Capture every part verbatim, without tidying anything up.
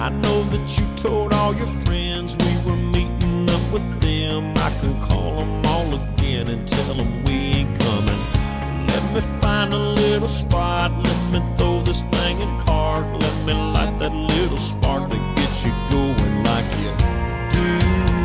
I know that you told all your friends we were meeting up with them. I can call them all again and tell them we ain't coming. Let me find a little spot, let me throw this thing in park. Let me light that little spark that gets you going like you do.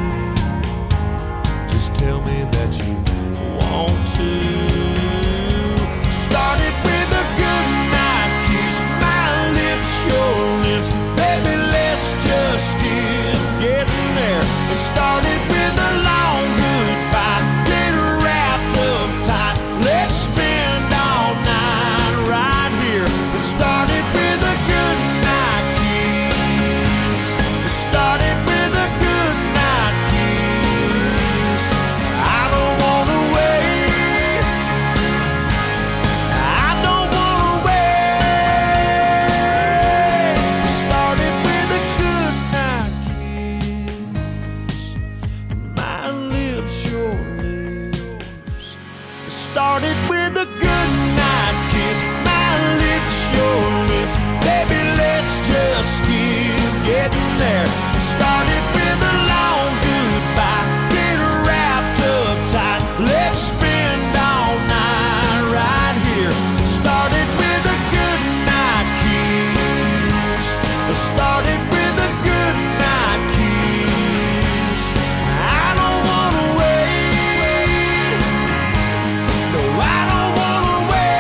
Just tell me that you want to. Started with a good night kiss, my lips, your lips. Baby, let's just get getting there. It started with a long goodbye, get wrapped up tight. Let's spend all night right here. It started with a good night kiss. It started with a good night kiss. I don't wanna wait. I don't wanna wait. It started with a good night kiss. My lips, your lips. It started with a good night kiss. My lips, your lips. Baby, let's just keep getting there. It started with a long goodbye, get wrapped up tight. Let's spend all night right here. It started with a good night kiss. It started with a good night kiss. I don't wanna wait. No, I don't wanna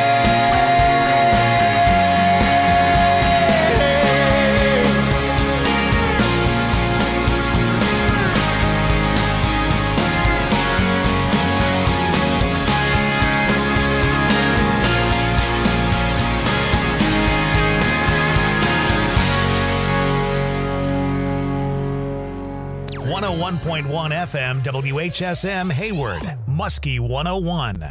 one oh one point one F M, W H S M Hayward, Muskie one oh one.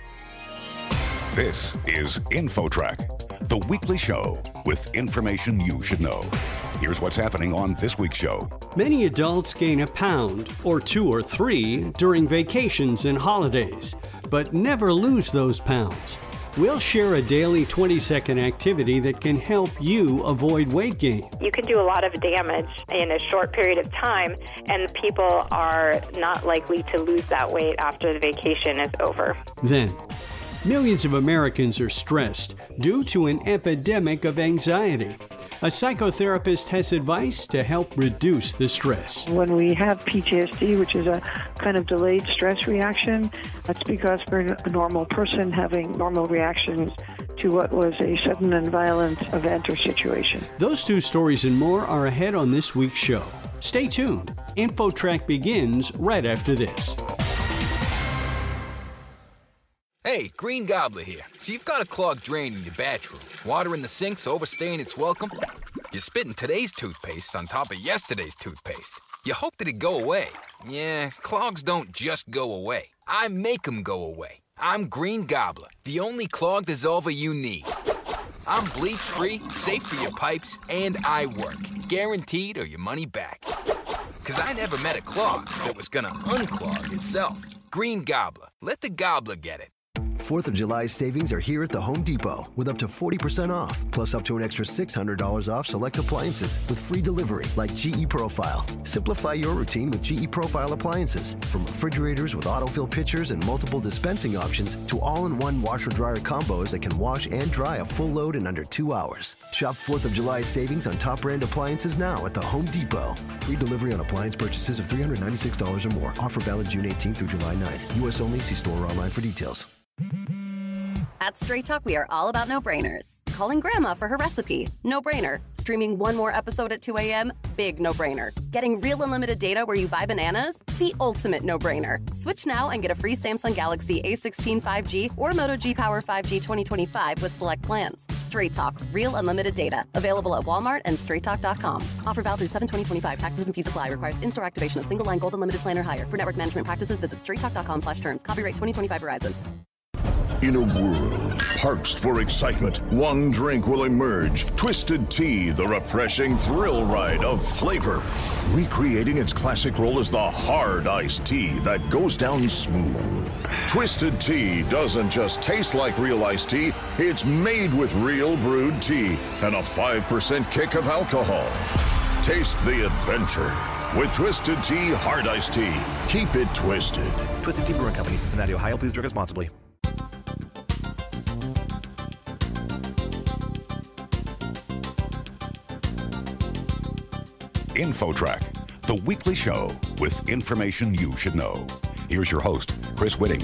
This is InfoTrack, the weekly show with information you should know. Here's what's happening on this week's show. Many adults gain a pound or two or three during vacations and holidays, but never lose those pounds. We'll share a daily twenty-second activity that can help you avoid weight gain. You can do a lot of damage in a short period of time, and people are not likely to lose that weight after the vacation is over. Then, millions of Americans are stressed due to an epidemic of anxiety. A psychotherapist has advice to help reduce the stress. When we have P T S D, which is a kind of delayed stress reaction, that's because we're a normal person having normal reactions to what was a sudden and violent event or situation. Those two stories and more are ahead on this week's show. Stay tuned. InfoTrack begins right after this. Hey, Green Gobbler here. So you've got a clogged drain in your bathroom. Water in the sink's overstaying its welcome. You're spitting today's toothpaste on top of yesterday's toothpaste. You hope that it'd go away. Yeah, clogs don't just go away. I make them go away. I'm Green Gobbler, the only clog dissolver you need. I'm bleach-free, safe for your pipes, and I work. Guaranteed or your money back. Because I never met a clog that was gonna unclog itself. Green Gobbler. Let the gobbler get it. fourth of July savings are here at the Home Depot with up to forty percent off, plus up to an extra six hundred dollars off select appliances with free delivery like G E Profile. Simplify your routine with G E Profile appliances. From refrigerators with autofill pitchers and multiple dispensing options to all-in-one washer-dryer combos that can wash and dry a full load in under two hours. Shop fourth of July savings on top brand appliances now at the Home Depot. Free delivery on appliance purchases of three hundred ninety-six dollars or more. Offer valid June eighteenth through July ninth. U S only. See store or online for details. At Straight Talk, we are all about no-brainers. Calling Grandma for her recipe, no-brainer. Streaming one more episode at two a.m., big no-brainer. Getting real unlimited data where you buy bananas, the ultimate no-brainer. Switch now and get a free Samsung Galaxy A sixteen five G or Moto G Power five G twenty twenty-five with select plans. Straight Talk, real unlimited data. Available at Walmart and straight talk dot com. Offer valid through seven twenty twenty-five. Taxes and fees apply. Requires in-store activation of single line gold unlimited plan or higher. For network management practices, visit straight talk dot com slash terms. Copyright twenty twenty-five Verizon. In a world parched for excitement, one drink will emerge. Twisted Tea, the refreshing thrill ride of flavor. Recreating its classic role as the hard iced tea that goes down smooth. Twisted Tea doesn't just taste like real iced tea, it's made with real brewed tea and a five percent kick of alcohol. Taste the adventure with Twisted Tea Hard Iced Tea. Keep it twisted. Twisted Tea Brewing Company, Cincinnati, Ohio. Please drink responsibly. InfoTrack, the weekly show with information you should know. Here's your host, Chris Whitting.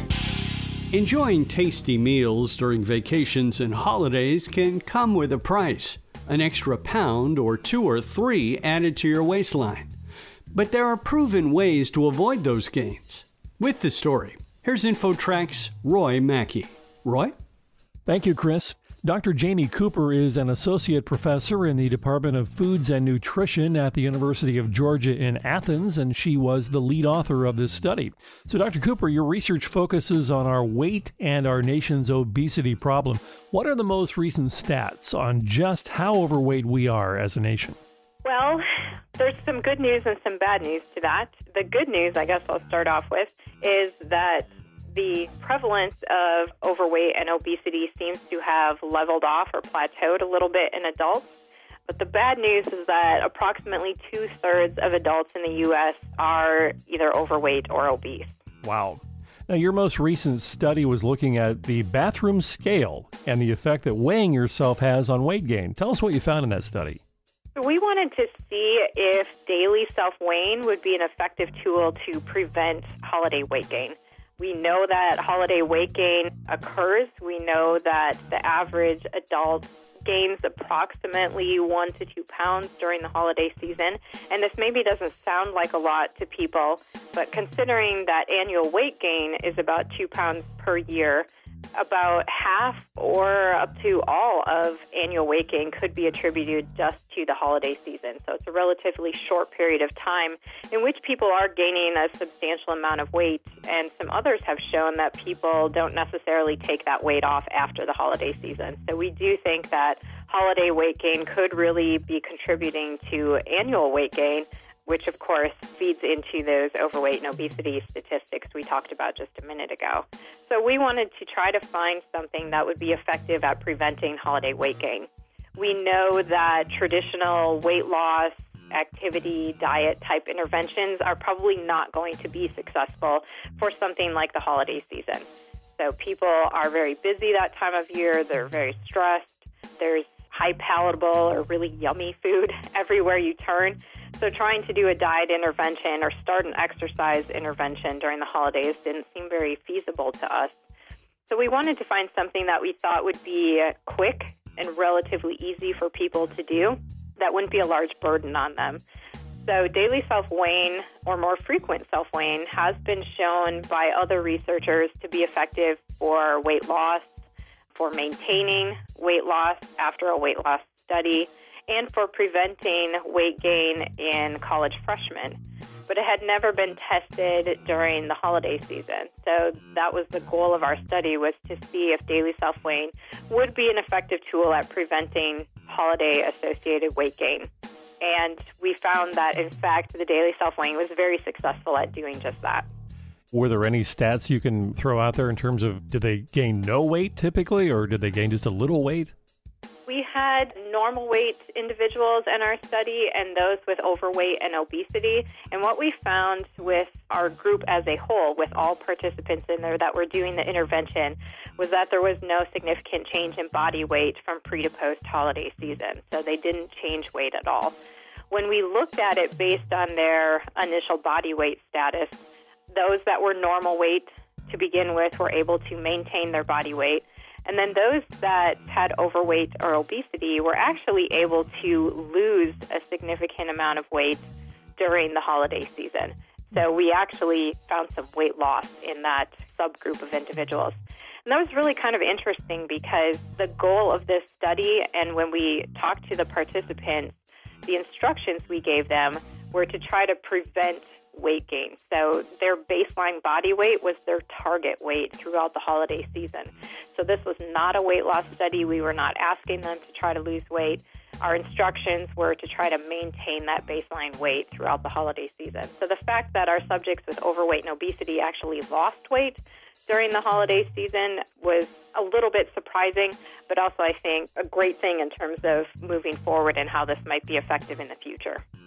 Enjoying tasty meals during vacations and holidays can come with a price. An extra pound or two or three added to your waistline. But there are proven ways to avoid those gains. With the story, here's InfoTrack's Roy Mackey. Roy? Thank you, Chris. Doctor Jamie Cooper is an associate professor in the Department of Foods and Nutrition at the University of Georgia in Athens, and she was the lead author of this study. So, Doctor Cooper, your research focuses on our weight and our nation's obesity problem. What are the most recent stats on just how overweight we are as a nation? Well, there's some good news and some bad news to that. The good news, I guess I'll start off with, is that the prevalence of overweight and obesity seems to have leveled off or plateaued a little bit in adults. But the bad news is that approximately two-thirds of adults in the U S are either overweight or obese. Wow. Now, your most recent study was looking at the bathroom scale and the effect that weighing yourself has on weight gain. Tell us what you found in that study. We wanted to see if daily self-weighing would be an effective tool to prevent holiday weight gain. We know that holiday weight gain occurs. We know that the average adult gains approximately one to two pounds during the holiday season. And this maybe doesn't sound like a lot to people, but considering that annual weight gain is about two pounds per year, about half or up to all of annual weight gain could be attributed just to the holiday season. So it's a relatively short period of time in which people are gaining a substantial amount of weight, and some others have shown that people don't necessarily take that weight off after the holiday season. So we do think that holiday weight gain could really be contributing to annual weight gain, which of course feeds into those overweight and obesity statistics we talked about just a minute ago. So we wanted to try to find something that would be effective at preventing holiday weight gain. We know that traditional weight loss, activity, diet type interventions are probably not going to be successful for something like the holiday season. So people are very busy that time of year, they're very stressed, there's high palatable or really yummy food everywhere you turn. So trying to do a diet intervention or start an exercise intervention during the holidays didn't seem very feasible to us. So we wanted to find something that we thought would be quick and relatively easy for people to do that wouldn't be a large burden on them. So daily self-weighing or more frequent self-weighing has been shown by other researchers to be effective for weight loss, for maintaining weight loss after a weight loss study, and for preventing weight gain in college freshmen. But it had never been tested during the holiday season. So that was the goal of our study, was to see if daily self-weighing would be an effective tool at preventing holiday-associated weight gain. And we found that, in fact, the daily self-weighing was very successful at doing just that. Were there any stats you can throw out there in terms of, did they gain no weight typically, or did they gain just a little weight? We had normal weight individuals in our study and those with overweight and obesity. And what we found with our group as a whole, with all participants in there that were doing the intervention, was that there was no significant change in body weight from pre to post holiday season. So they didn't change weight at all. When we looked at it based on their initial body weight status, those that were normal weight to begin with were able to maintain their body weight. And then those that had overweight or obesity were actually able to lose a significant amount of weight during the holiday season. So we actually found some weight loss in that subgroup of individuals. And that was really kind of interesting because the goal of this study, and when we talked to the participants, the instructions we gave them were to try to prevent weight gain. So their baseline body weight was their target weight throughout the holiday season. So this was not a weight loss study. We were not asking them to try to lose weight. Our instructions were to try to maintain that baseline weight throughout the holiday season. So the fact that our subjects with overweight and obesity actually lost weight during the holiday season was a little bit surprising, but also I think a great thing in terms of moving forward and how this might be effective in the future.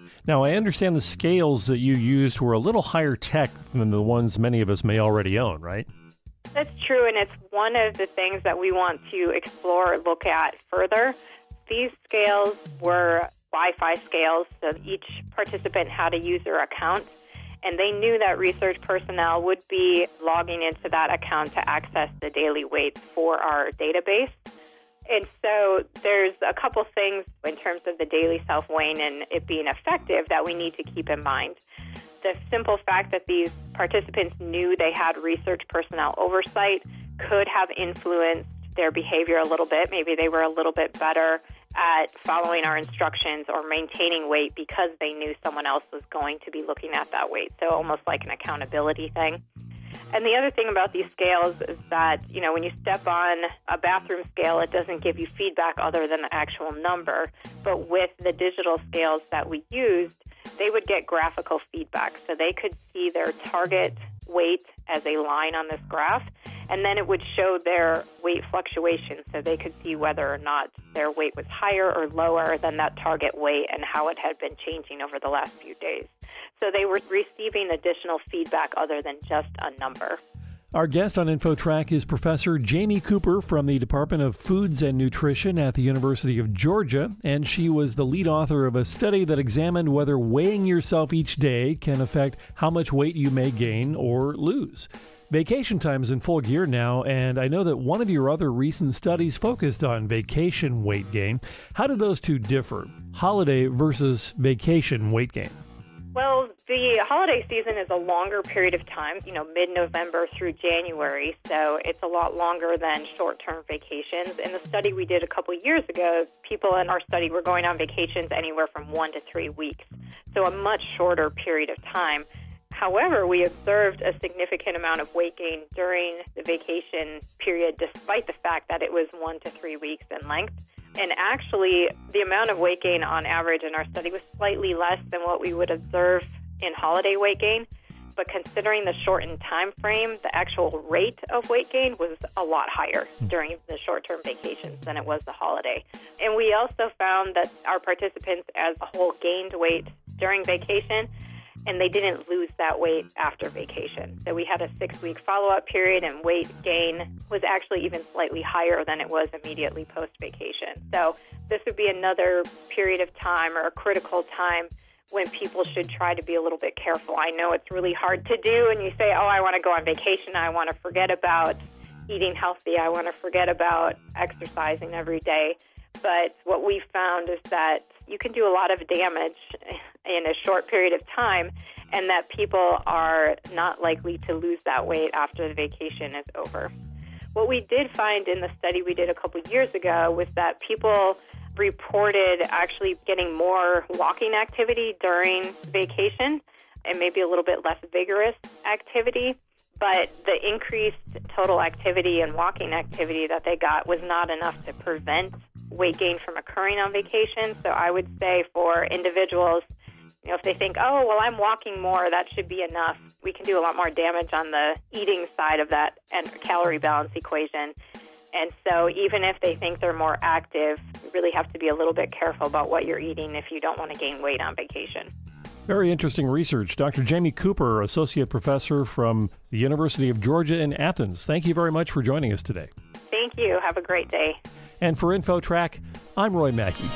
Now, I understand the scales that you used were a little higher tech than the ones many of us may already own, right? That's true, and it's one of the things that we want to explore, look at further. These scales were Wi-Fi scales, so each participant had a user account, and they knew that research personnel would be logging into that account to access the daily weight for our database. And so there's a couple things in terms of the daily self-weighing and it being effective that we need to keep in mind. The simple fact that these participants knew they had research personnel oversight could have influenced their behavior a little bit. Maybe they were a little bit better at following our instructions or maintaining weight because they knew someone else was going to be looking at that weight. So almost like an accountability thing. And the other thing about these scales is that, you know, when you step on a bathroom scale, it doesn't give you feedback other than the actual number. But with the digital scales that we used, they would get graphical feedback. So they could see their target weight as a line on this graph, and then it would show their weight fluctuation. So they could see whether or not their weight was higher or lower than that target weight and how it had been changing over the last few days. So they were receiving additional feedback other than just a number. Our guest on InfoTrack is Professor Jamie Cooper from the Department of Foods and Nutrition at the University of Georgia, and she was the lead author of a study that examined whether weighing yourself each day can affect how much weight you may gain or lose. Vacation time is in full gear now, and I know that one of your other recent studies focused on vacation weight gain. How do those two differ, holiday versus vacation weight gain? Well, the holiday season is a longer period of time, you know, mid-November through January, so it's a lot longer than short-term vacations. In the study we did a couple years ago, people in our study were going on vacations anywhere from one to three weeks, so a much shorter period of time. However, we observed a significant amount of weight gain during the vacation period, despite the fact that it was one to three weeks in length. And actually, the amount of weight gain on average in our study was slightly less than what we would observe in holiday weight gain. But considering the shortened time frame, the actual rate of weight gain was a lot higher during the short-term vacations than it was the holiday. And we also found that our participants as a whole gained weight during vacation, and they didn't lose that weight after vacation. So we had a six-week follow-up period, and weight gain was actually even slightly higher than it was immediately post-vacation. So this would be another period of time or a critical time when people should try to be a little bit careful. I know it's really hard to do, and you say, oh, I want to go on vacation. I want to forget about eating healthy. I want to forget about exercising every day. But what we found is that you can do a lot of damage in a short period of time, and that people are not likely to lose that weight after the vacation is over. What we did find in the study we did a couple years ago was that people reported actually getting more walking activity during vacation and maybe a little bit less vigorous activity. But the increased total activity and walking activity that they got was not enough to prevent weight gain from occurring on vacation. So I would say for individuals, you know, if they think, oh, well, I'm walking more, that should be enough, we can do a lot more damage on the eating side of that and calorie balance equation. And so even if they think they're more active, you really have to be a little bit careful about what you're eating if you don't want to gain weight on vacation. Very interesting research. Doctor Jamie Cooper, Associate Professor from the University of Georgia in Athens. Thank you very much for joining us today. Thank you. Have a great day. And for InfoTrack, I'm Roy Mackey.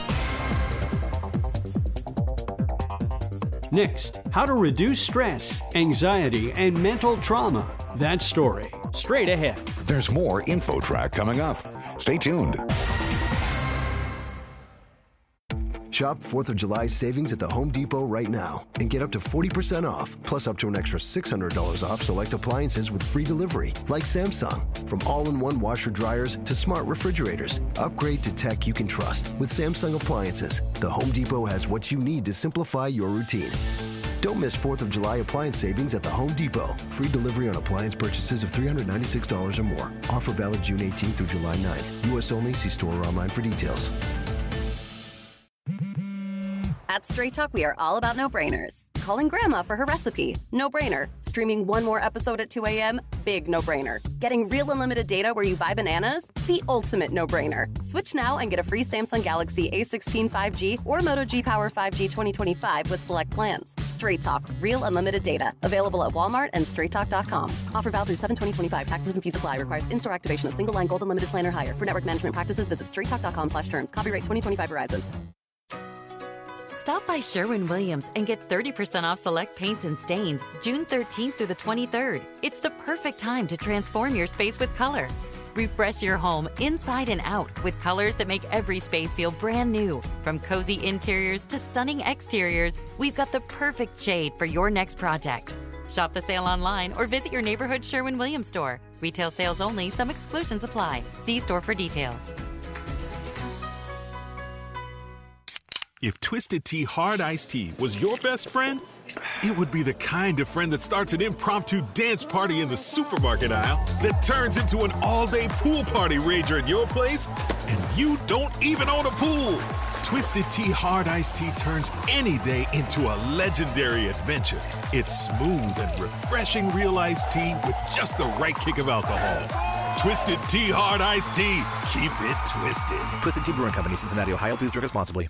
Next, how to reduce stress, anxiety, and mental trauma. That story, straight ahead. There's more InfoTrack coming up. Stay tuned. Shop fourth of July savings at the Home Depot right now and get up to forty percent off, plus up to an extra six hundred dollars off select appliances with free delivery, like Samsung. From all-in-one washer dryers to smart refrigerators, upgrade to tech you can trust with Samsung appliances. The Home Depot has what you need to simplify your routine. Don't miss fourth of July appliance savings at the Home Depot. Free delivery on appliance purchases of three hundred ninety-six dollars or more. Offer valid June eighteenth through July ninth. U S only. See store or online for details. At Straight Talk, we are all about no-brainers. calling Grandma for her recipe. No-brainer. Streaming one more episode at two a.m.? Big no-brainer. Getting real unlimited data where you buy bananas? The ultimate no-brainer. Switch now and get a free Samsung Galaxy A sixteen five G or Moto G Power five G twenty twenty-five with select plans. Straight Talk. Real unlimited data. Available at Walmart and straight talk dot com. Offer valid through seven twenty twenty-five. Taxes and fees apply. Requires in-store activation of single line gold unlimited plan or higher. For network management practices, visit straight talk dot com slash terms. Copyright twenty twenty-five Verizon. Stop by Sherwin-Williams and get thirty percent off select paints and stains June thirteenth through the twenty-third. It's the perfect time to transform your space with color. Refresh your home inside and out with colors that make every space feel brand new. From cozy interiors to stunning exteriors, we've got the perfect shade for your next project. Shop the sale online or visit your neighborhood Sherwin-Williams store. Retail sales only. Some exclusions apply. See store for details. If Twisted Tea Hard Iced Tea was your best friend, it would be the kind of friend that starts an impromptu dance party in the supermarket aisle that turns into an all-day pool party rager at your place, and you don't even own a pool. Twisted Tea Hard Iced Tea turns any day into a legendary adventure. It's smooth and refreshing real iced tea with just the right kick of alcohol. Twisted Tea Hard Iced Tea. Keep it twisted. Twisted Tea Brewing Company, Cincinnati, Ohio. Please drink responsibly.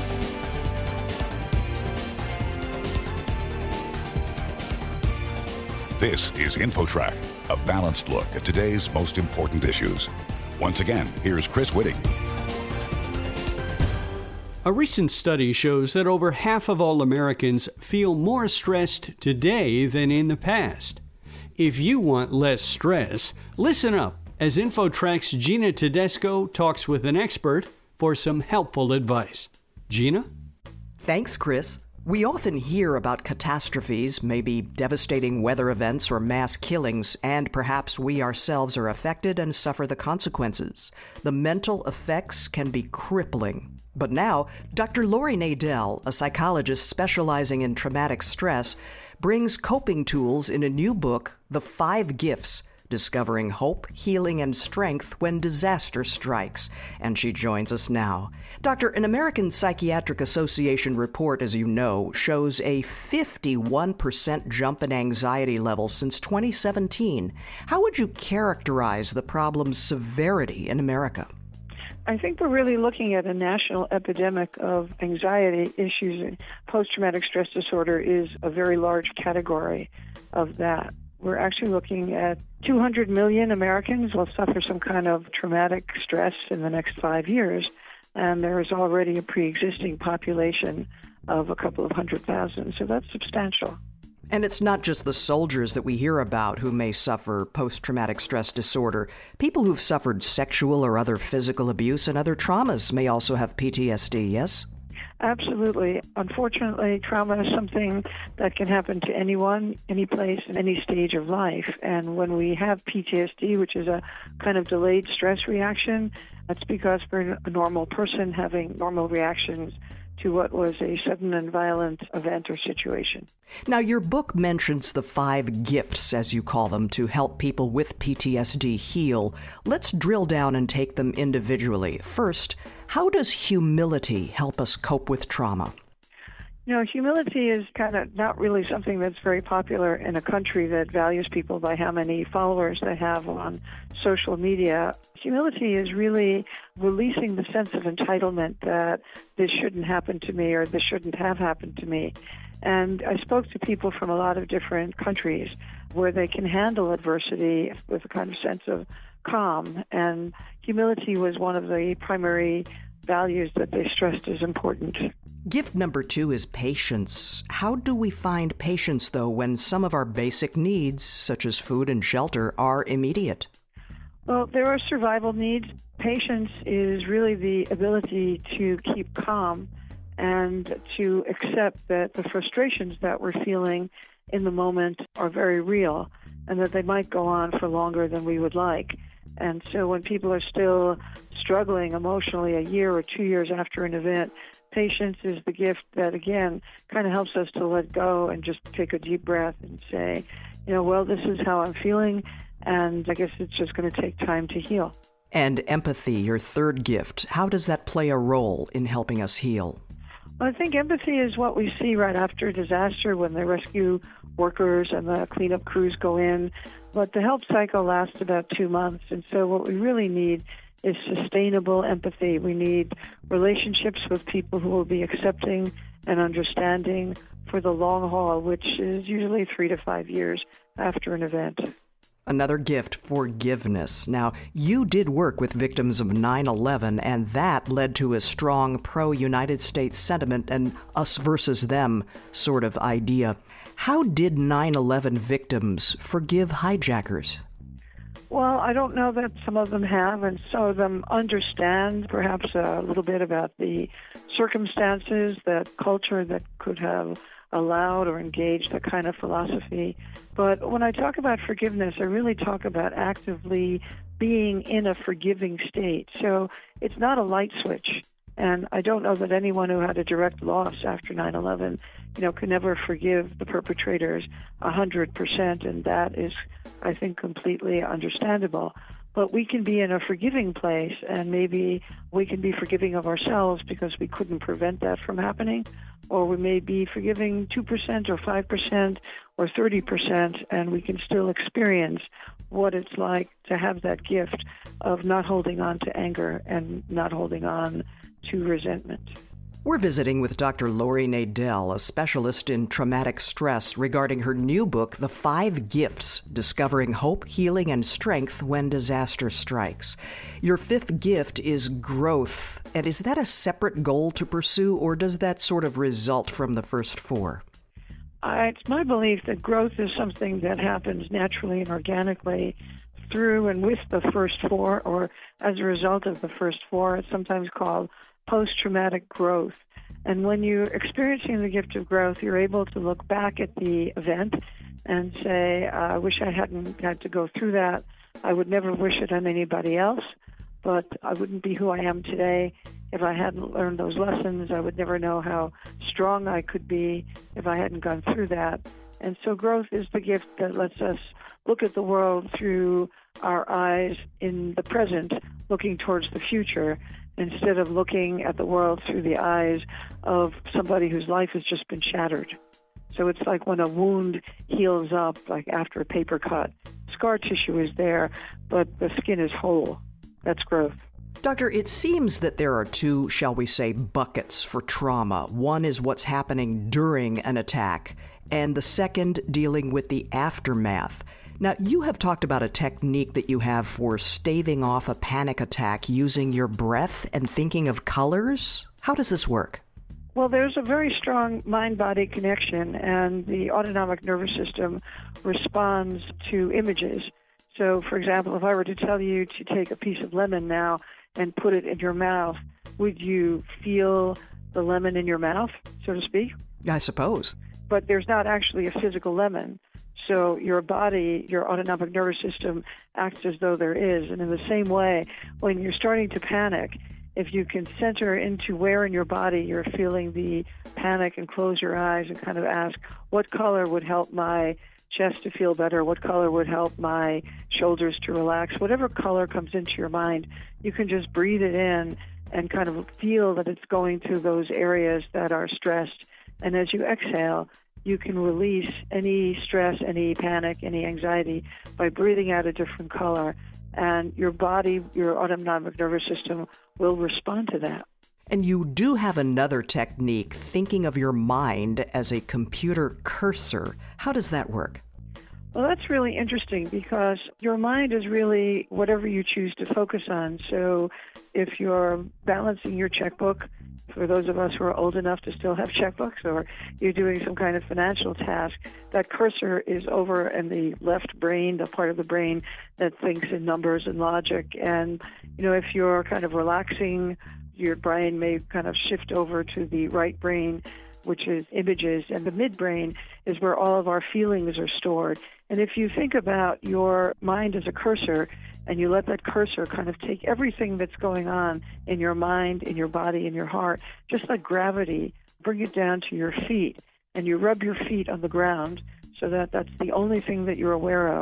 This is InfoTrack, a balanced look at today's most important issues. Once again, here's Chris Whitting. A recent study shows that over half of all Americans feel more stressed today than in the past. If you want less stress, listen up as InfoTrack's Gina Tedesco talks with an expert for some helpful advice. Gina? Thanks, Chris. We often hear about catastrophes, maybe devastating weather events or mass killings, and perhaps we ourselves are affected and suffer the consequences. The mental effects can be crippling. But now, Doctor Lori Nadel, a psychologist specializing in traumatic stress, brings coping tools in a new book, The Five Gifts, Discovering Hope, Healing, and Strength When Disaster Strikes. And she joins us now. Doctor, an American Psychiatric Association report, as you know, shows a fifty-one percent jump in anxiety levels since twenty seventeen. How would you characterize the problem's severity in America? I think we're really looking at a national epidemic of anxiety issues. Post-traumatic stress disorder is a very large category of that. We're actually looking at two hundred million Americans will suffer some kind of traumatic stress in the next five years, and there is already a pre-existing population of a couple of hundred thousand, so that's substantial. And it's not just the soldiers that we hear about who may suffer post-traumatic stress disorder. People who've suffered sexual or other physical abuse and other traumas may also have P T S D, yes? Absolutely. Unfortunately, trauma is something that can happen to anyone, any place, in any stage of life. And when we have P T S D, which is a kind of delayed stress reaction, that's because we're a normal person having normal reactions to what was a sudden and violent event or situation. Now, your book mentions the five gifts, as you call them, to help people with P T S D heal. Let's drill down and take them individually. First, how does humility help us cope with trauma? You know, humility is kind of not really something that's very popular in a country that values people by how many followers they have on social media. Humility is really releasing the sense of entitlement that this shouldn't happen to me or this shouldn't have happened to me. And I spoke to people from a lot of different countries where they can handle adversity with a kind of sense of calm. And humility was one of the primary values that they stressed as important. Gift number two is patience. How do we find patience, though, when some of our basic needs, such as food and shelter, are immediate? Well, there are survival needs. Patience is really the ability to keep calm and to accept that the frustrations that we're feeling in the moment are very real and that they might go on for longer than we would like. And so when people are still struggling emotionally a year or two years after an event, patience is the gift that, again, kind of helps us to let go and just take a deep breath and say, you know, well, this is how I'm feeling, and I guess it's just going to take time to heal. And empathy, your third gift, how does that play a role in helping us heal? I think empathy is what we see right after a disaster when the rescue workers and the cleanup crews go in. But the help cycle lasts about two months. And so what we really need is sustainable empathy. We need relationships with people who will be accepting and understanding for the long haul, which is usually three to five years after an event. Another gift, forgiveness. Now, you did work with victims of nine eleven, and that led to a strong pro-United States sentiment and us versus them sort of idea. How did nine eleven victims forgive hijackers? Well, I don't know that some of them have, and some of them understand perhaps a little bit about the circumstances, that culture that could have allowed or engaged that kind of philosophy. But when I talk about forgiveness, I really talk about actively being in a forgiving state. So it's not a light switch. And I don't know that anyone who had a direct loss after nine eleven, you know, can never forgive the perpetrators one hundred percent, and that is, I think, completely understandable. But we can be in a forgiving place, and maybe we can be forgiving of ourselves because we couldn't prevent that from happening, or we may be forgiving two percent or five percent or thirty percent, and we can still experience what it's like to have that gift of not holding on to anger and not holding on to resentment. We're visiting with Doctor Lori Nadel, a specialist in traumatic stress, regarding her new book, The Five Gifts, Discovering Hope, Healing, and Strength When Disaster Strikes. Your fifth gift is growth. And is that a separate goal to pursue, or does that sort of result from the first four? Uh, it's my belief that growth is something that happens naturally and organically through and with the first four, or as a result of the first four. It's sometimes called post-traumatic growth. And when you're experiencing the gift of growth, you're able to look back at the event and say, uh, I wish I hadn't had to go through that. I would never wish it on anybody else, but I wouldn't be who I am today if I hadn't learned those lessons. I would never know how strong I could be if I hadn't gone through that. And so growth is the gift that lets us look at the world through our eyes in the present, looking towards the future, instead of looking at the world through the eyes of somebody whose life has just been shattered. So it's like when a wound heals up, like after a paper cut. Scar tissue is there, but the skin is whole. That's growth. Doctor, it seems that there are two, shall we say, buckets for trauma. One is what's happening during an attack, and the second dealing with the aftermath. Now, you have talked about a technique that you have for staving off a panic attack using your breath and thinking of colors. How does this work? Well, there's a very strong mind-body connection, and the autonomic nervous system responds to images. So, for example, if I were to tell you to take a piece of lemon now and put it in your mouth, would you feel the lemon in your mouth, so to speak? I suppose. But there's not actually a physical lemon. So your body, your autonomic nervous system acts as though there is. And in the same way, when you're starting to panic, if you can center into where in your body you're feeling the panic and close your eyes and kind of ask, what color would help my chest to feel better? What color would help my shoulders to relax? Whatever color comes into your mind, you can just breathe it in and kind of feel that it's going to those areas that are stressed. And as you exhale, you can release any stress, any panic, any anxiety by breathing out a different color. And your body, your autonomic nervous system will respond to that. And you do have another technique, thinking of your mind as a computer cursor. How does that work? Well, that's really interesting because your mind is really whatever you choose to focus on. So if you're balancing your checkbook, for those of us who are old enough to still have checkbooks, or you're doing some kind of financial task, that cursor is over in the left brain, the part of the brain that thinks in numbers and logic. And, you know, if you're kind of relaxing, your brain may kind of shift over to the right brain, which is images, and the midbrain is where all of our feelings are stored. And if you think about your mind as a cursor, and you let that cursor kind of take everything that's going on in your mind, in your body, in your heart, just like gravity, bring it down to your feet, and you rub your feet on the ground so that that's the only thing that you're aware of.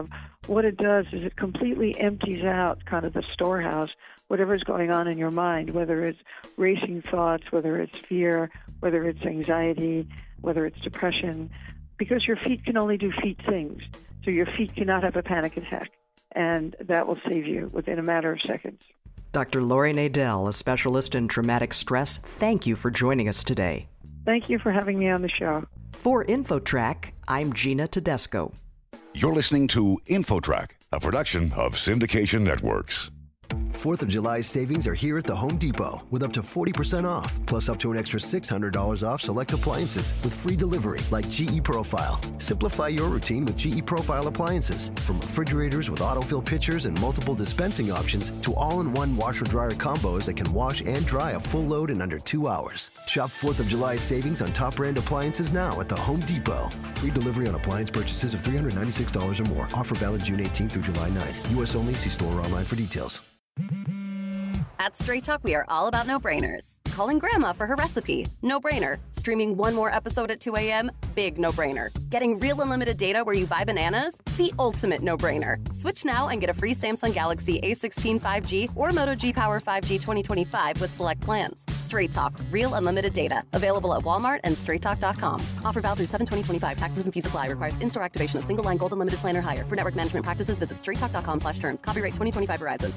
what it does is it completely empties out kind of the storehouse, whatever's going on in your mind, whether it's racing thoughts, whether it's fear, whether it's anxiety, whether it's depression, because your feet can only do feet things. So your feet cannot have a panic attack, and that will save you within a matter of seconds. Doctor Lori Nadel, a specialist in traumatic stress, thank you for joining us today. Thank you for having me on the show. For InfoTrack, I'm Gina Tedesco. You're listening to InfoTrack, a production of Syndication Networks. Fourth of July savings are here at the Home Depot with up to forty percent off, plus up to an extra six hundred dollars off select appliances with free delivery like G E Profile. Simplify your routine with G E Profile appliances, from refrigerators with autofill pitchers and multiple dispensing options to all-in-one washer-dryer combos that can wash and dry a full load in under two hours. Shop fourth of July savings on top brand appliances now at the Home Depot. Free delivery on appliance purchases of three hundred ninety-six dollars or more. Offer valid June eighteenth through July ninth. U S only. See store or online for details. At Straight Talk, we are all about no-brainers. Calling Grandma for her recipe? No-brainer. Streaming one more episode at two a.m.? Big no-brainer. Getting real unlimited data where you buy bananas? The ultimate no-brainer. Switch now and get a free Samsung Galaxy A sixteen five G or Moto G Power five G twenty twenty-five with select plans. Straight Talk. Real unlimited data. Available at Walmart and straight talk dot com. Offer valid through seven twenty twenty-five. Taxes and fees apply. Requires in-store activation of single line gold unlimited plan or higher. For network management practices, visit straight talk dot com slash terms. Copyright twenty twenty-five Verizon.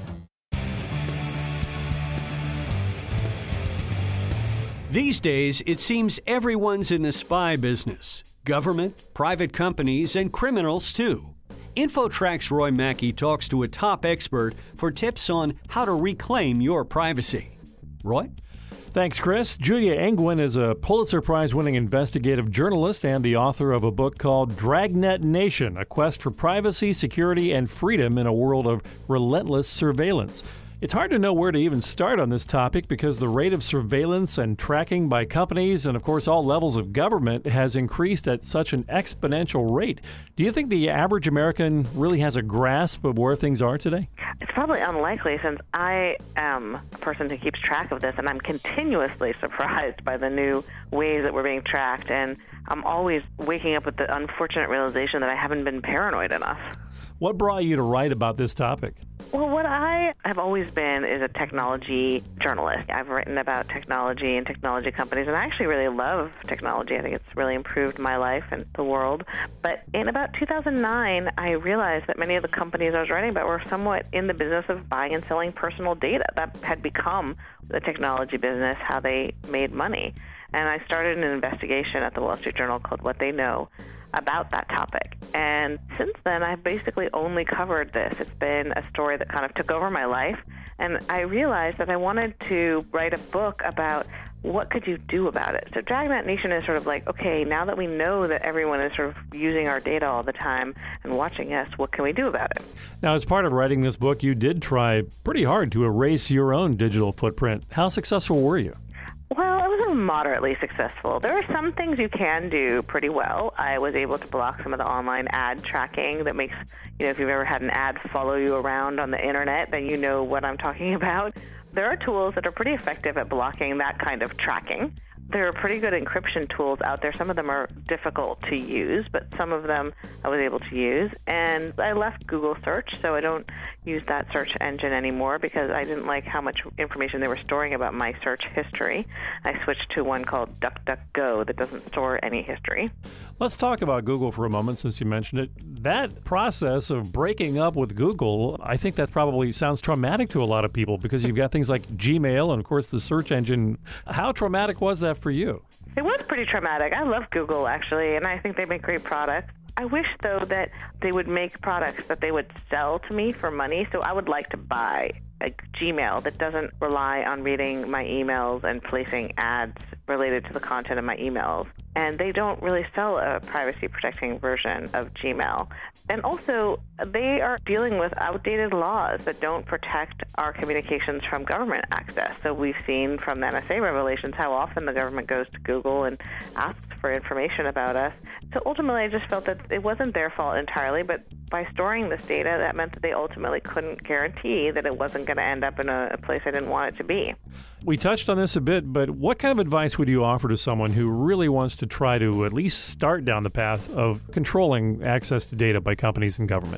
These days, it seems everyone's in the spy business. Government, private companies, and criminals, too. InfoTrack's Roy Mackey talks to a top expert for tips on how to reclaim your privacy. Roy? Thanks, Chris. Julia Engwin is a Pulitzer Prize-winning investigative journalist and the author of a book called Dragnet Nation, A Quest for Privacy, Security, and Freedom in a World of Relentless Surveillance. It's hard to know where to even start on this topic because the rate of surveillance and tracking by companies and, of course, all levels of government has increased at such an exponential rate. Do you think the average American really has a grasp of where things are today? It's probably unlikely, since I am a person who keeps track of this, and I'm continuously surprised by the new ways that we're being tracked, and I'm always waking up with the unfortunate realization that I haven't been paranoid enough. What brought you to write about this topic? Well, what I have always been is a technology journalist. I've written about technology and technology companies, and I actually really love technology. I think it's really improved my life and the world. But in about two thousand nine, I realized that many of the companies I was writing about were somewhat in the business of buying and selling personal data. That had become the technology business, how they made money. And I started an investigation at the Wall Street Journal called What They Know about that topic. And since then, I've basically only covered this. It's been a story that kind of took over my life. And I realized that I wanted to write a book about what could you do about it. So Dragnet Nation is sort of like, okay, now that we know that everyone is sort of using our data all the time and watching us, what can we do about it? Now, as part of writing this book, you did try pretty hard to erase your own digital footprint. How successful were you? Well, I was moderately successful. There are some things you can do pretty well. I was able to block some of the online ad tracking that makes, you know, if you've ever had an ad follow you around on the internet, then you know what I'm talking about. There are tools that are pretty effective at blocking that kind of tracking. There are pretty good encryption tools out there. Some of them are difficult to use, but some of them I was able to use. And I left Google search, so I don't use that search engine anymore because I didn't like how much information they were storing about my search history. I switched to one called DuckDuckGo that doesn't store any history. Let's talk about Google for a moment since you mentioned it. That process of breaking up with Google, I think that probably sounds traumatic to a lot of people because you've got things like Gmail and, of course, the search engine. How traumatic was that for you? It was pretty traumatic. I love Google, actually, and I think they make great products. I wish, though, that they would make products that they would sell to me for money, so I would like to buy a Gmail that doesn't rely on reading my emails and placing ads related to the content of my emails. And they don't really sell a privacy-protecting version of Gmail. And also, they are dealing with outdated laws that don't protect our communications from government access. So we've seen from the N S A revelations how often the government goes to Google and asks for information about us. So ultimately, I just felt that it wasn't their fault entirely, but by storing this data, that meant that they ultimately couldn't guarantee that it wasn't going to end up in a, a place I didn't want it to be. We touched on this a bit, but what kind of advice would you offer to someone who really wants to try to at least start down the path of controlling access to data by companies and government?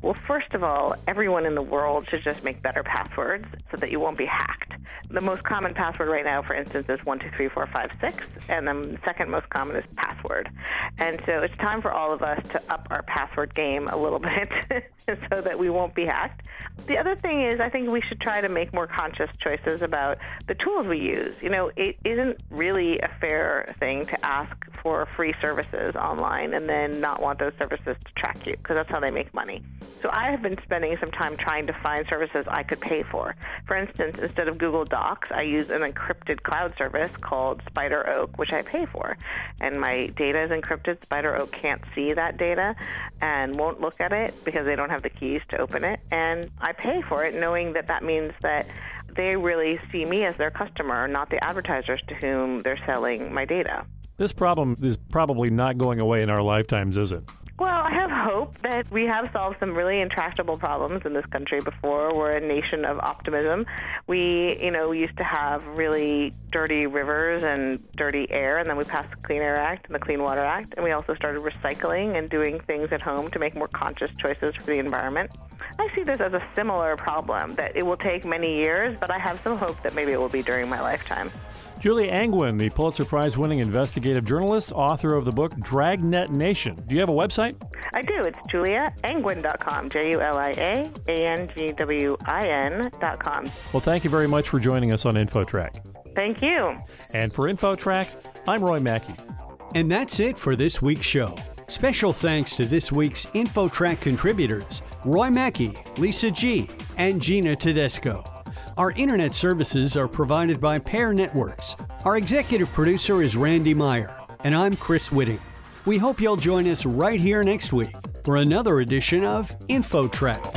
Well, first of all, everyone in the world should just make better passwords so that you won't be hacked. The most common password right now, for instance, is one two three four five six, and the second most common is password. And so it's time for all of us to up our password game a little bit so that we won't be hacked. The other thing is I think we should try to make more conscious choices about the tools we use. You know, it isn't really a fair thing to ask for free services online and then not want those services to track you, because that's how they make money. So I have been spending some time trying to find services I could pay for. For instance, instead of Google Docs, I use an encrypted cloud service called Spider Oak, which I pay for. And my data is encrypted. Spider Oak can't see that data and won't look at it because they don't have the keys to open it. And I pay for it knowing that that means that they really see me as their customer, not the advertisers to whom they're selling my data. This problem is probably not going away in our lifetimes, is it? Well, I have hope that we have solved some really intractable problems in this country before. We're a nation of optimism. We, you know, we used to have really dirty rivers and dirty air, and then we passed the Clean Air Act and the Clean Water Act, and we also started recycling and doing things at home to make more conscious choices for the environment. I see this as a similar problem, that it will take many years, but I have some hope that maybe it will be during my lifetime. Julia Angwin, the Pulitzer Prize-winning investigative journalist, author of the book Dragnet Nation. Do you have a website? I do. It's julia angwin dot com, J U L I A A N G W I N dot com. Well, thank you very much for joining us on InfoTrack. Thank you. And for InfoTrack, I'm Roy Mackey. And that's it for this week's show. Special thanks to this week's InfoTrack contributors, Roy Mackey, Lisa G., and Gina Tedesco. Our internet services are provided by Pair Networks. Our executive producer is Randy Meyer, and I'm Chris Whitting. We hope you'll join us right here next week for another edition of InfoTrack.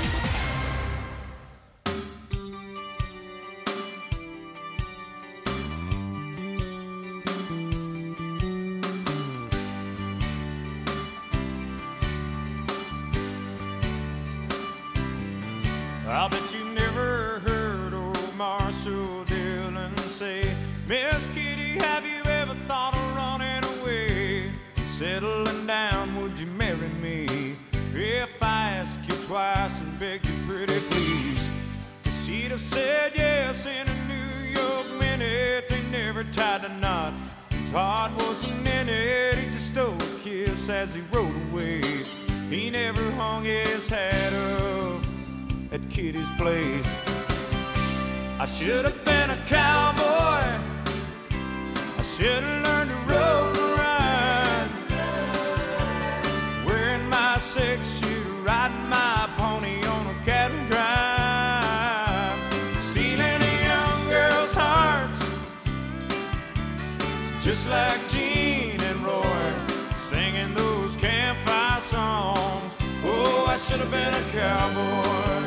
I bet you never heard old Marshall Dillon say, Miss Kitty, have you ever thought of running away? Settling down, would you marry me? If I ask you twice and beg you pretty please. She'd have said yes in a New York minute. They never tied a knot, his heart wasn't in it. He just stole a kiss as he rode away. He never hung his hat up at Kitty's place. I should have been a cowboy. I should have learned to rope and ride, wearing my six-shooter, riding my pony on a cattle drive, stealing a young girl's hearts, just like Gene and Roy, singing those campfire songs. Oh, I should have been a cowboy.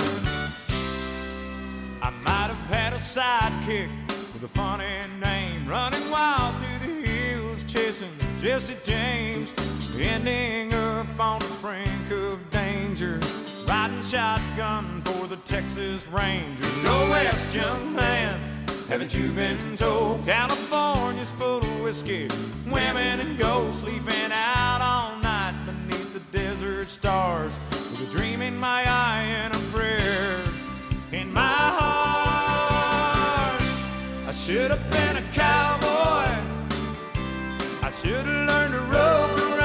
I might have had a sidekick with a funny name, running wild through the hills, chasing Jesse James, ending up on the brink of danger, riding shotgun for the Texas Rangers. Go west, young man, haven't you been told? California's full of whiskey, women and gold, sleeping out all night beneath the desert stars, with a dream in my eye and a prayer in my heart. I should have been a cowboy. I should have learned to rope and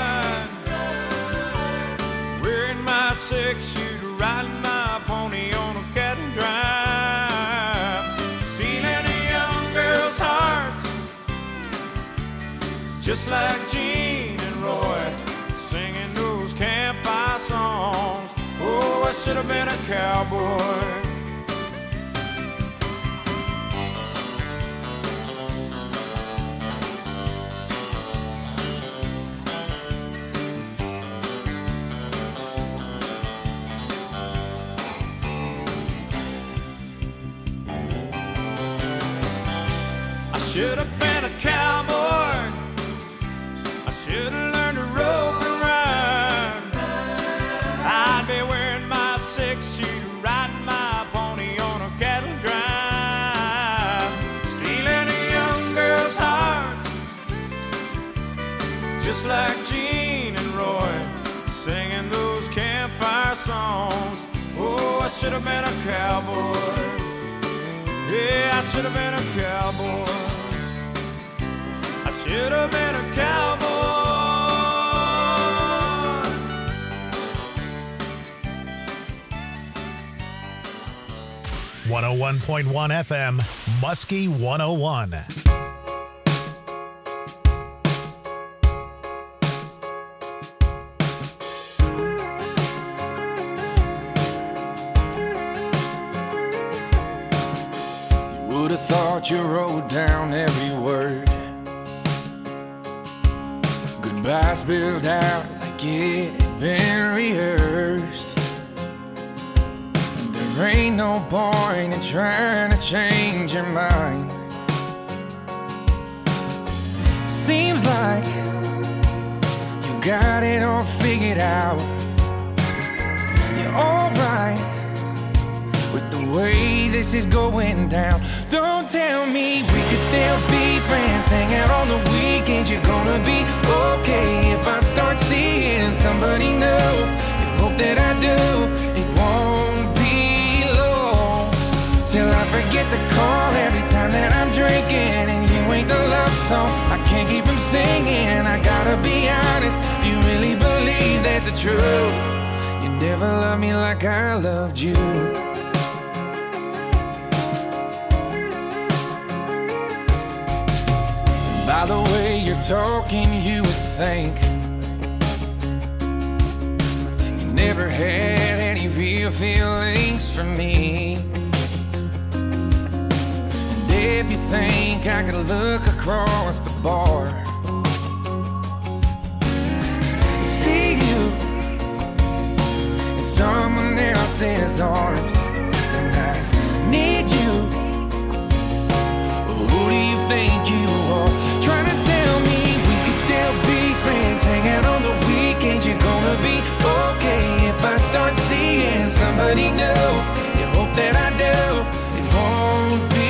ride, wearing my six-shooter, riding my pony on a cattle drive, stealing a young girl's hearts, just like Gene and Roy, singing those campfire songs. Oh, I should have been a cowboy. I should have been a cowboy. I should have learned to rope and ride. I'd be wearing my six-shooter, riding my pony on a cattle drive, stealing a young girl's heart, just like Gene and Roy, singing those campfire songs. Oh, I should have been a cowboy. Yeah, I should have been a cowboy. I should have been a cowboy. one oh one point one F M, Muskie one oh one. You would have thought you wrote down every word. Goodbye spilled out like it had been rehearsed. There ain't no point in trying to change your mind. Seems like you've got it all figured out. You're alright with the way this is going down. Don't tell me we could still be friends, hang out on the weekends. You're gonna be okay if I start seeing somebody new. You hope that I do. It won't be till I forget to call every time that I'm drinking, and you ain't the love song I can't keep from singing. I gotta be honest, if you really believe that's the truth, you never loved me like I loved you. By the way you're talking, you would think you never had any real feelings for me. If you think I could look across the bar, see you in someone else's arms, and I need you. Who do you think you are? Trying to tell me we could still be friends, hang out on the weekends. You're gonna be okay if I start seeing somebody new. You hope that I do. It won't be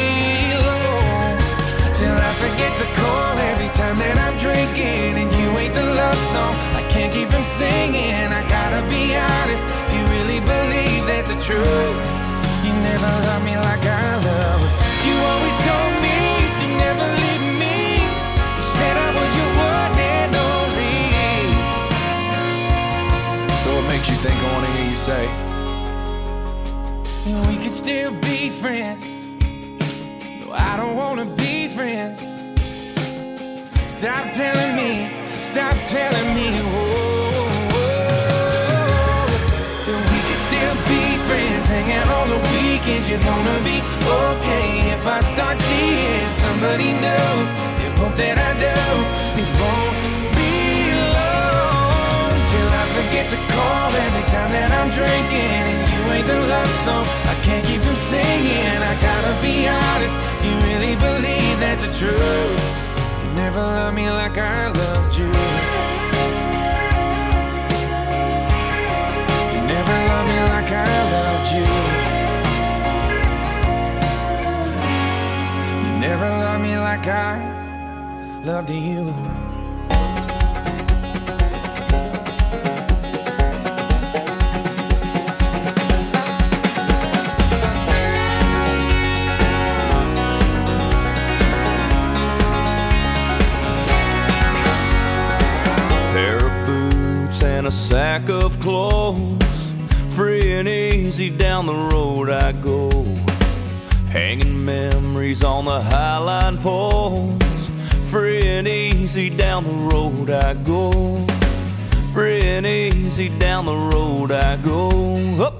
till I forget to call every time that I'm drinking, and you ain't the love song I can't keep from singing. I gotta be honest, if you really believe that's the truth, you never loved me like I love. You always told me you never leave me. You said I was your one and only. So what makes you think I wanna hear you say we could still be friends? I don't wanna be friends. Stop telling me, stop telling me, whoa, whoa, that we can still be friends, hang out on the weekends. You're gonna be okay if I start seeing somebody new. You hope that I do. It won't be long till I forget to call every time that I'm drinking, and you ain't the love song I can't keep from singing. I gotta be honest, you really believe that's the truth. You never loved me like I loved you. You never loved me like I loved you. You never loved me like I loved you. And a sack of clothes, free and easy down the road I go, hanging memories on the highline poles. Free and easy down the road I go, free and easy down the road I go. Up.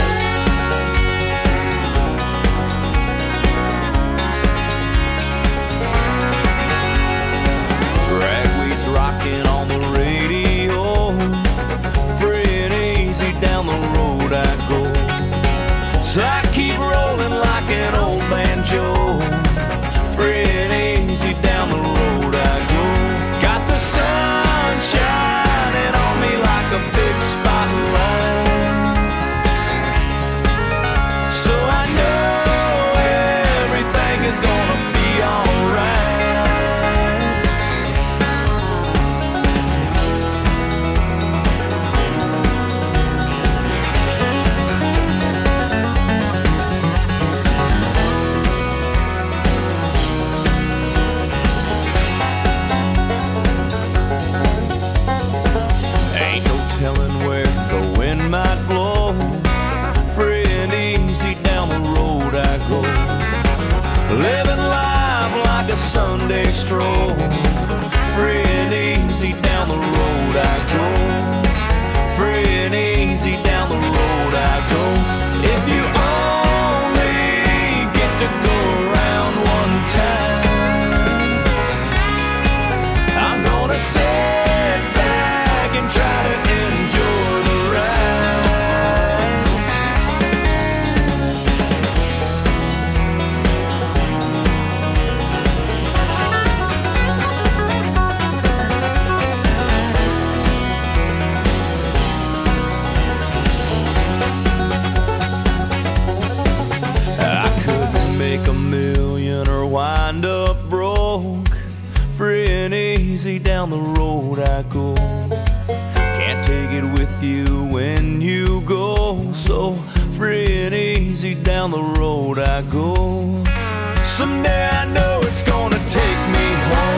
Ragweed's rocking on the radio, down the road I go. So I keep rolling like an old banjo, free and easy down the road I go. Got the sun shining on me like a big spotlight. down the road I go. Free and easy down the road I go. If you only get to go around one time, I'm gonna sit back and try to enjoy the ride. I couldn't make a million or wind up broke. Free and easy down the road I go. Can't take it with you when you go. So free and easy down the road I go. Someday I know it's gonna take me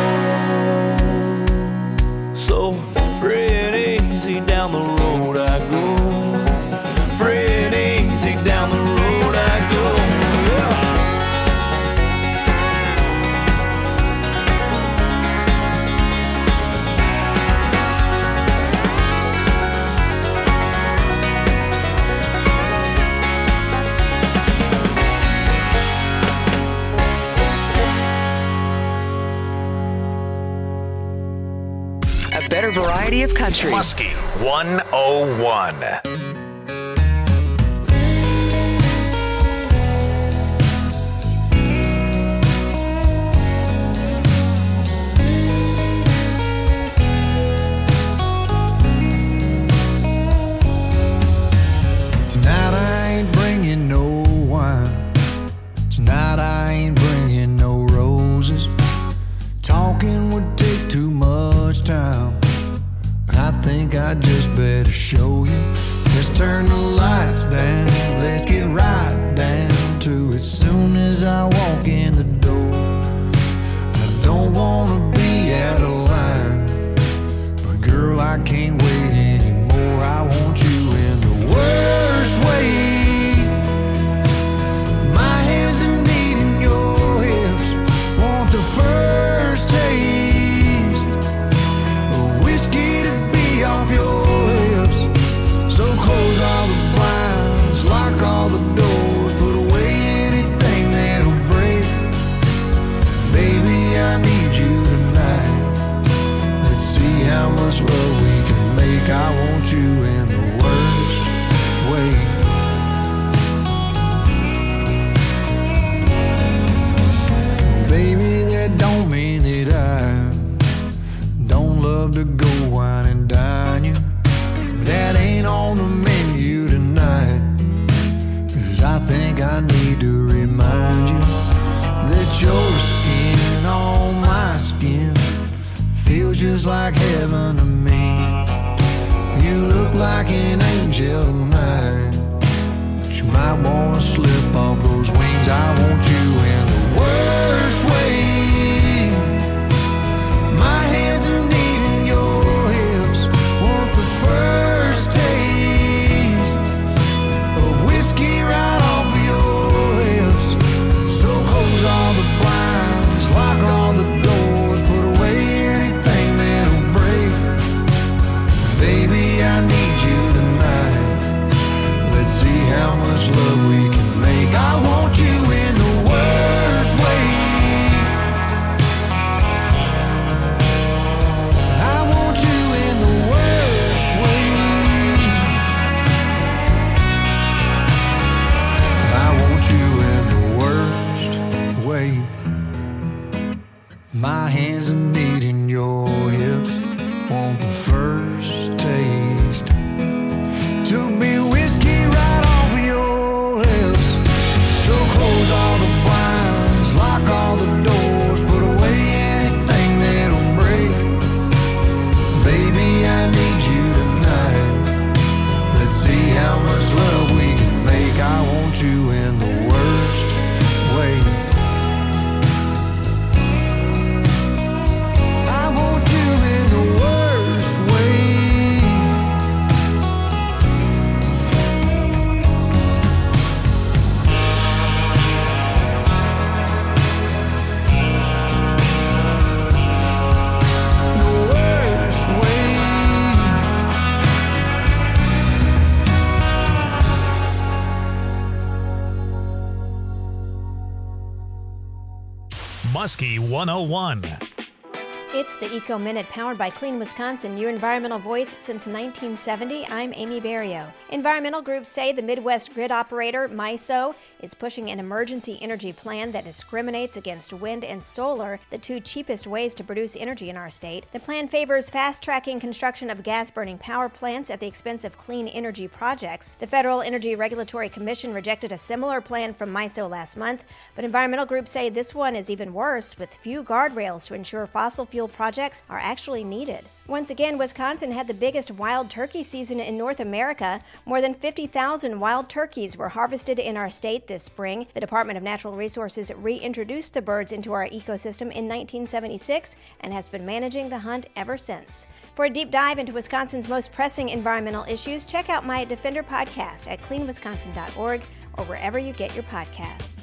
home. So free and easy down the road I go. Free and easy down the road I go. A better variety of country. Muskie one oh one. Tonight I ain't bringing no wine. Tonight I ain't bringing no roses. Talking would take too much time. I think I just better show you. Let's turn the lights down. Let's get right down to it. Soon as I walk in the door, I don't wanna be out of line, but girl, I can't wait anymore. I want you in the worst way. My hands are needing your hips. Want the first taste of whiskey to be off your lips. So close all the blinds, lock all the doors, put away anything that'll break. Baby, I need you tonight. Let's see how much love we can make. I want you in the worst way. Baby, that don't mean that I don't love to go wine and dine you. That ain't on the menu tonight. Cause I think I need to remind you that your skin on my skin feels just like heaven to me. You look like an angel tonight, but you might wanna slip off those wings. I want you in the worst way. My hands are needing your hips. Want the first taste of whiskey right off of your lips. So close all the blinds, lock all the doors, put away anything that'll break. Baby, I need you tonight. Let's see how much love we can make. I want you in the worst way. Muskie one oh one. It's the Eco Minute powered by Clean Wisconsin, your environmental voice since nineteen seventy. I'm Amy Barrio. Environmental groups say the Midwest grid operator, MISO, is pushing an emergency energy plan that discriminates against wind and solar, the two cheapest ways to produce energy in our state. The plan favors fast-tracking construction of gas-burning power plants at the expense of clean energy projects. The Federal Energy Regulatory Commission rejected a similar plan from MISO last month, but environmental groups say this one is even worse, with few guardrails to ensure fossil fuel projects are actually needed. Once again, Wisconsin had the biggest wild turkey season in North America. More than fifty thousand wild turkeys were harvested in our state this spring. The Department of Natural Resources reintroduced the birds into our ecosystem in nineteen seventy-six and has been managing the hunt ever since. For a deep dive into Wisconsin's most pressing environmental issues, check out my Defender podcast at clean wisconsin dot org or wherever you get your podcasts.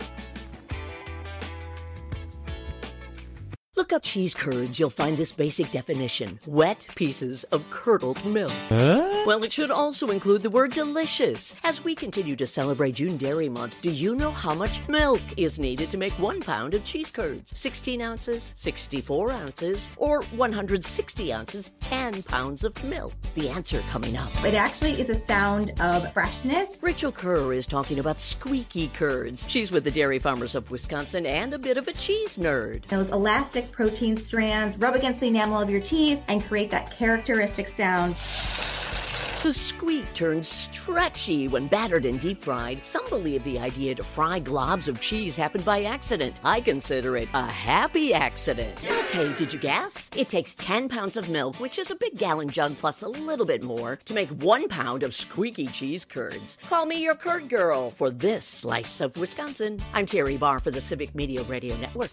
Look up cheese curds. You'll find this basic definition: wet pieces of curdled milk. Huh? Well, it should also include the word delicious. As we continue to celebrate June Dairy Month, do you know how much milk is needed to make one pound of cheese curds? sixteen ounces, sixty-four ounces, or one hundred sixty ounces, ten pounds of milk? The answer coming up. It actually is a sound of freshness. Rachel Kerr is talking about squeaky curds. She's with the Dairy Farmers of Wisconsin and a bit of a cheese nerd. Those elastic protein strands rub against the enamel of your teeth and create that characteristic sound. The squeak turns stretchy when battered and deep fried. Some believe the idea to fry globs of cheese happened by accident. I consider it a happy accident. Okay, did you guess? It takes ten pounds of milk, which is a big gallon jug plus a little bit more, to make one pound of squeaky cheese curds. Call me your curd girl for this slice of Wisconsin. I'm Terry Barr for the Civic Media Radio Network.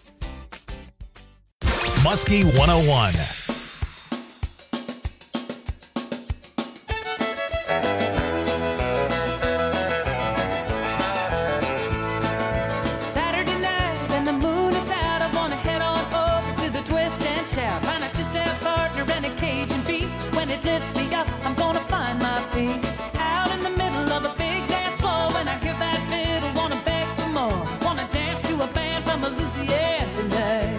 Muskie one oh one. Saturday night and the moon is out. I wanna head on over to the twist and shout. Find a two-step partner and a Cajun beat. When it lifts me up, I'm gonna find my feet. Out in the middle of a big dance floor. When I hear that fiddle, wanna beg for more. Wanna dance to a band from Louisiana tonight.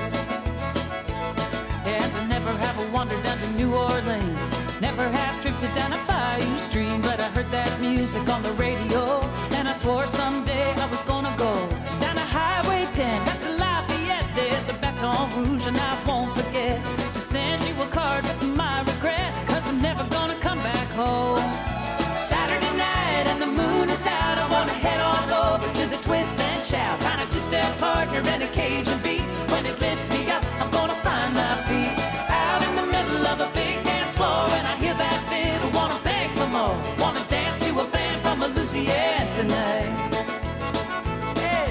Wandered down to New Orleans, never have drifted down a bayou stream, but I heard that music on the radio, and I swore someday I was gonna go down a Highway ten, past the Lafayette. There's a Baton Rouge, and I won't forget to send you a card with my regrets, cause I'm never gonna come back home. Saturday night and the moon is out. I wanna head on over to the twist and shout. Find a two-step partner and a Cajun beat. When it lifts me up, I'm gonna find my feet. Of a big dance floor, and I hear that fiddle, wanna beg for more, wanna dance to a band from Louisiana tonight. Hey.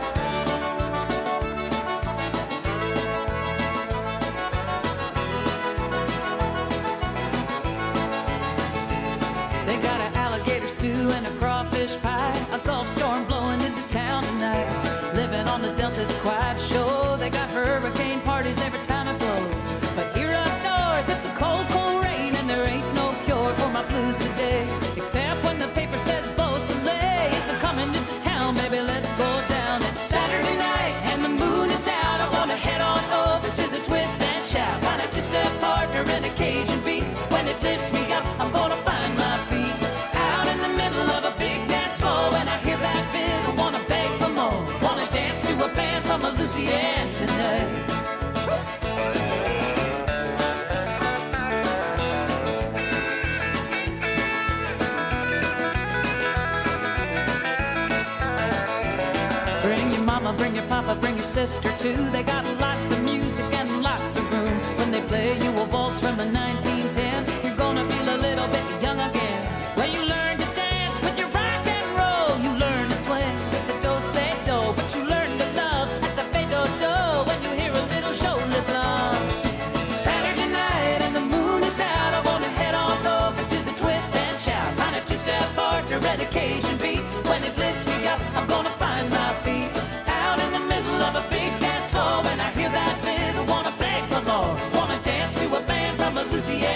They got an alligator stew and a crawfish pie, a Gulf storm blowing into town tonight. Living on the Delta, it's quite a show. They got hurricane parties every time it blows, but here up north it's a cold, cold rain, and there ain't no cure for my blues today, except when the paper says Beausoleil is coming into town. Baby, let's go down. It's Saturday night and the moon is out. I wanna head on over to the twist and shout. Find a two-step partner and a Cajun beat. When it lifts me up, I'm gonna find my feet. Out in the middle of a big dance floor, when I hear that fiddle, wanna beg for more, wanna dance to a band from Louisiana tonight. Bring your papa, bring your sister too. They got lots of music and lots of room. When they play you a waltz from the nineteen ten, you're gonna feel a little bit young again. Where you learn to dance with your rock and roll. You learn to swing with the do-say-do, but you learn to love at the fe-do-do when you hear a little shoulder bluff. Saturday night and the moon is out. I wanna head on over to the twist and shout. Find a two-step partner and a Cajun beat. When it lifts me up, I'm gonna find my feet. Of a big dance floor, when I hear that fiddle, wanna beg for more, wanna dance to a band from Louisiana.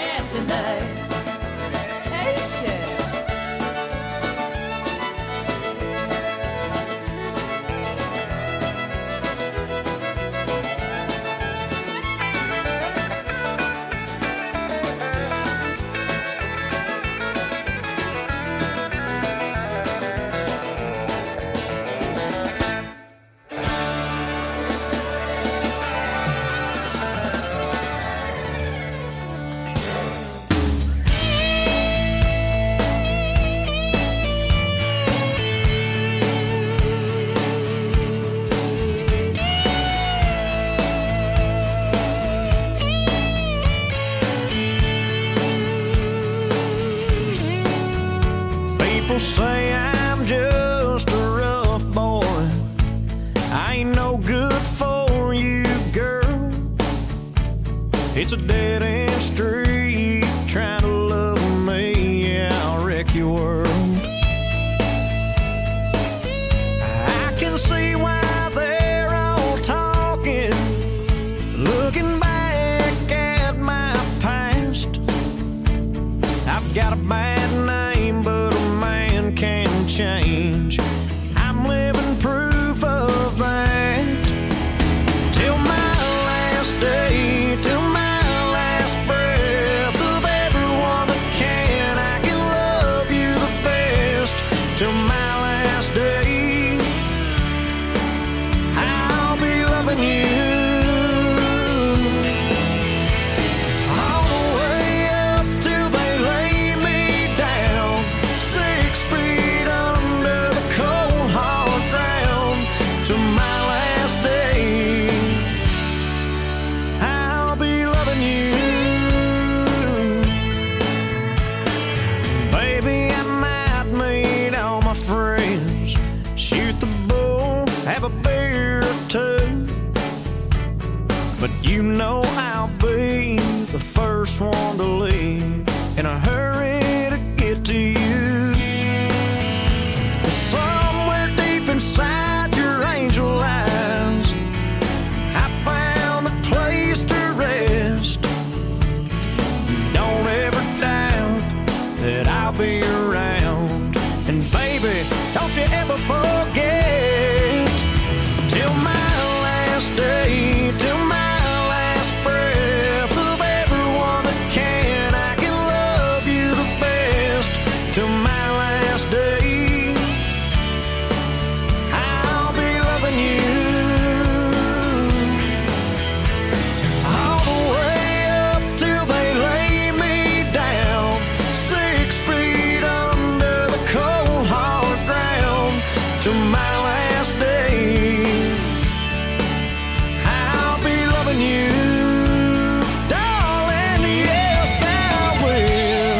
People say I'm just a rough boy. I ain't no good for you, girl. It's a dead-end street trying to love me. Yeah, I'll wreck your world. I can see why they're all talking, looking back at my past. I've got a bad name, but a man can change. I'm living proof of that. Till my last day, till my last breath of everyone that can, I can love you the best. Till my last day, I'll be loving you. All the way up till they lay me down, six feet under the cold hard ground. Till my last day, I'll be loving you. Baby, I might meet all my friends, shoot the bull, have a beer or two, but you know I'll be the first one to leave, in a hurry to get to you. Somewhere deep inside your angel eyes, I found a place to rest. Don't ever doubt that I'll be around. And baby, don't you ever forget, till my last day, till my last breath of everyone that can, I can love you the best. Till my last day, I'll be loving you. All the way up till they lay me down, six feet under the cold hard ground. Till my last day, I'll be loving you, darling. Yes, I will.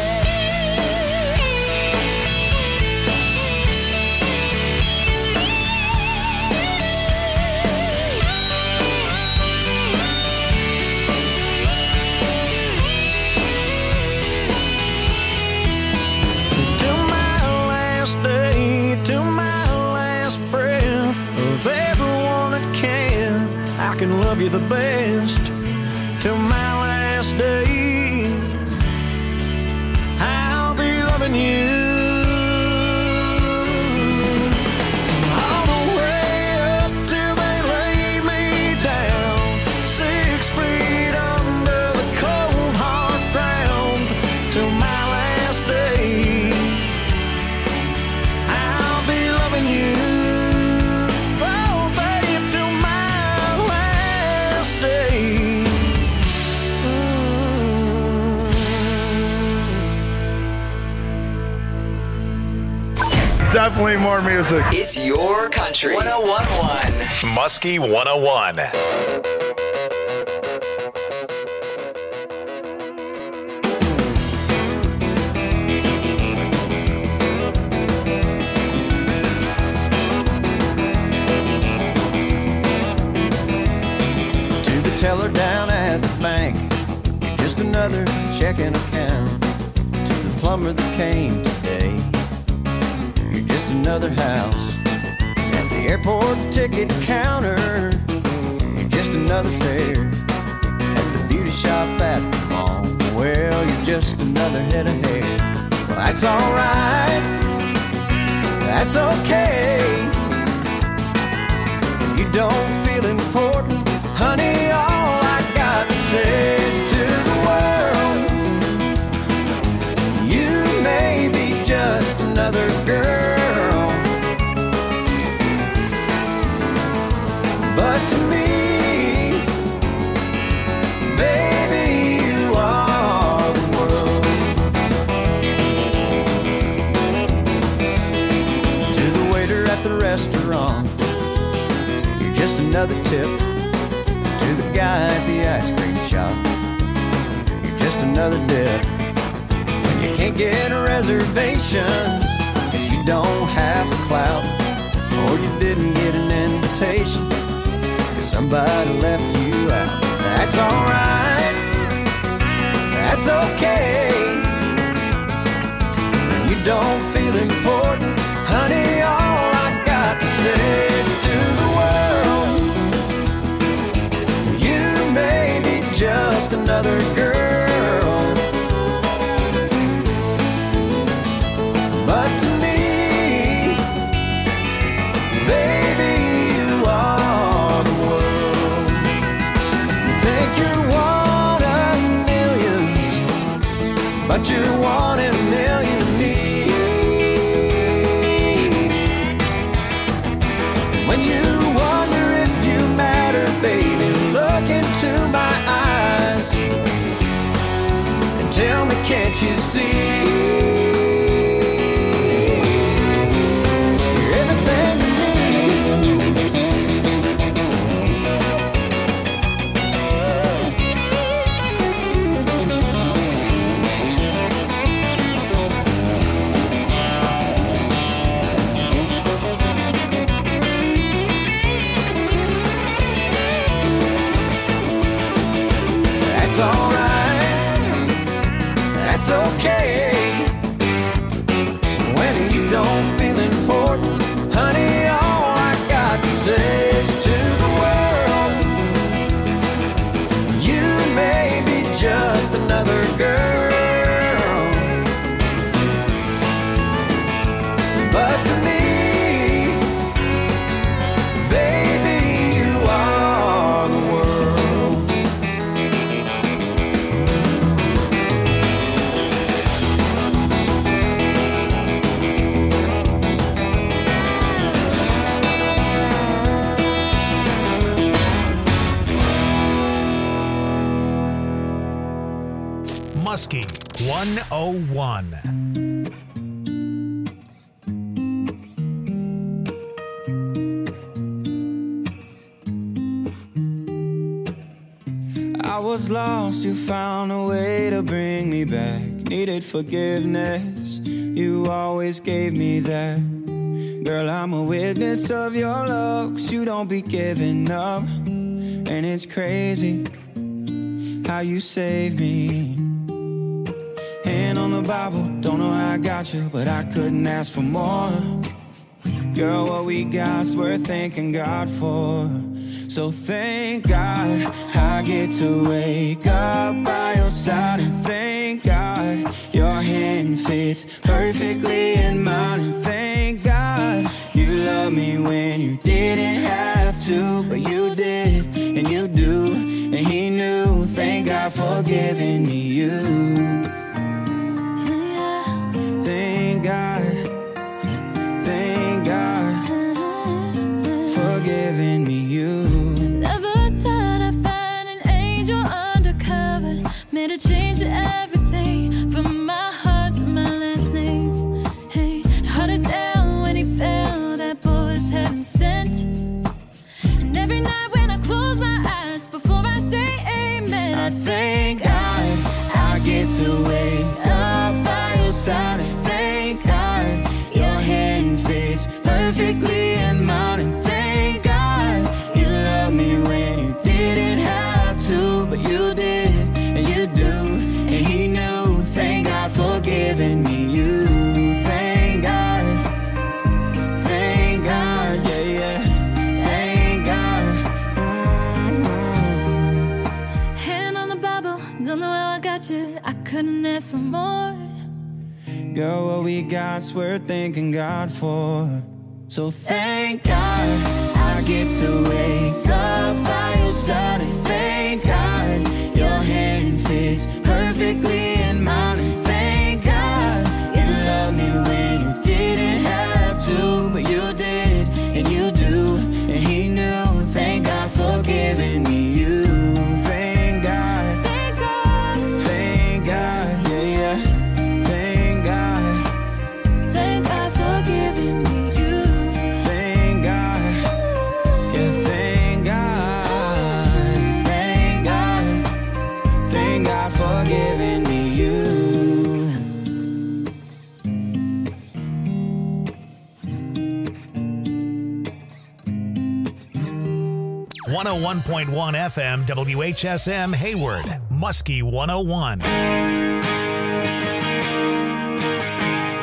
Till my last day, till my last breath of everyone that can, I can love you the best. Till my last day, I'll be loving you. All the way up till they lay me down, six feet under the cold hard ground. Till my last day, I'll be loving you. Oh, babe, till my last day. Definitely more music. It's your country. one oh one point one. Muskie one oh one. To the teller down at the bank, you're just another checking account. To the plumber that came today, you're just another house. At the airport ticket counter, you're just another fare. At the beauty shop at the mall, well, you're just another head of hair. Well, that's alright, that's okay. If you don't feel important, honey, all I got to say is to the world, you may be just another girl, but to me, baby, you are the world. To the waiter at the restaurant, you're just another tip. To the guy at the ice cream shop, you're just another dip. When you can't get reservations don't have the clout, or you didn't get an invitation, cause somebody left you out. That's alright, that's okay. When you don't feel important, honey, all I got to say is to the world, you may be just another girl, but to me, baby, you are the world. You think you're one of millions, but you're one in a million to me. When you wonder if you matter, baby, look into my eyes and tell me, can't you see? That's alright, that's okay. When you don't feel important, honey, all I got to say is to the world, you may be just another girl, but to me, baby, you are the world. Muskie one oh one. I was lost, you found a way to bring me back. Needed forgiveness, you always gave me that. Girl, I'm a witness of your love, 'cause you don't be giving up. And it's crazy how you saved me. Hand on the Bible, don't know how I got you, but I couldn't ask for more. Girl, what we got's worth thanking God for. So thank God I get to wake up by your side, and thank God your hand fits perfectly in mine, and thank God you love me when you didn't have to, but you did, and you do, and he knew. Thank God for giving me you. Thank God, thank God for giving me you. Never thought I'd find an angel undercover, made a change to everything, from my heart to my last name. Hey, held it down when he fell, that boy was heaven sent. And every night when I close my eyes, before I say amen, I thank God I get to wake up by your side. Thank God your hand fits perfectly in mine, and thank God you love me when you didn't have to, but you did, and you do, and he knew. Thank God for giving me you. Thank God, thank God, yeah, yeah, thank God. Mm-hmm. Hand on the Bible, don't know how I got you, I couldn't ask for more. Girl, what we got's worth thanking God for. So thank God I get to wake up by your side, and thank God your hand fits perfectly in mine, and thank God you love me when you didn't have to, but you did, and you do, and he knew. Thank God for giving me you. Thank God, thank God, thank God, yeah, yeah. Thank God, thank God for giving me you. Thank God, yeah, thank God, thank God, thank God for giving me you. oh one point one F M, W H S M Hayward, Muskie one oh one.